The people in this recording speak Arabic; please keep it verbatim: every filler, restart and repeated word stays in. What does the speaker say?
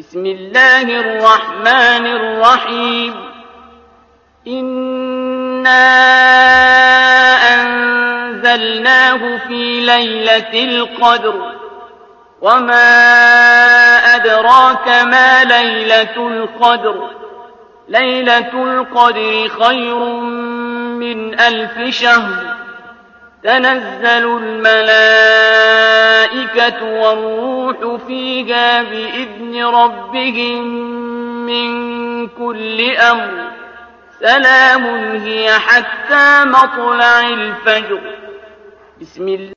بسم الله الرحمن الرحيم إنا أنزلناه في ليلة القدر وما أدراك ما ليلة القدر ليلة القدر خير من ألف شهر تنزل الملائكة والروح فيها بإذن ربهم من كل أمر سلام هي حتى مطلع الفجر. بسم الله